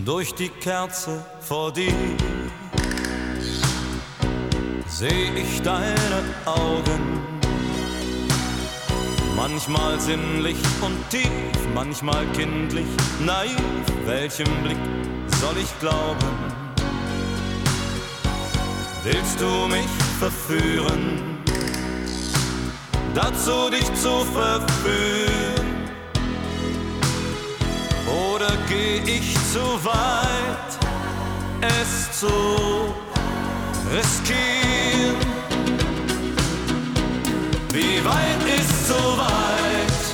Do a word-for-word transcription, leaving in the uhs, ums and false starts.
durch die Kerze vor dir seh ich deine Augen, manchmal sinnlich und tief, manchmal kindlich, naiv. Welchem Blick soll ich glauben? Willst du mich verführen, dazu dich zu verführen? Oder geh ich zu weit, es zu riskieren?